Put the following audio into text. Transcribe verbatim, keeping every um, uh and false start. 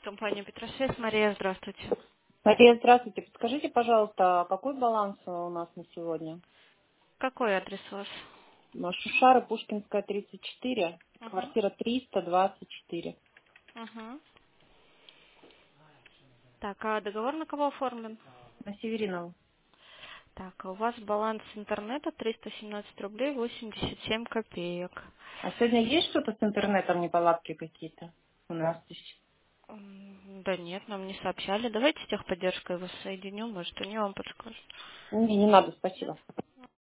Компания Петрошесть. Мария, здравствуйте. Мария, здравствуйте. Подскажите, пожалуйста, а какой баланс у нас на сегодня? Какой адрес у вас? Ну, Шушара, Пушкинская, тридцать четыре, Угу. квартира триста двадцать четыре. Угу. Так, а договор на кого оформлен? На Северинову. Так, а у вас баланс интернета триста семнадцать рублей восемьдесят семь копеек. А сегодня есть что-то с интернетом, неполадки какие-то у нас здесь? М, Да нет, нам не сообщали. Давайте с техподдержкой вас соединю, может, они вам подскажут. Не, не надо, Нет? спасибо.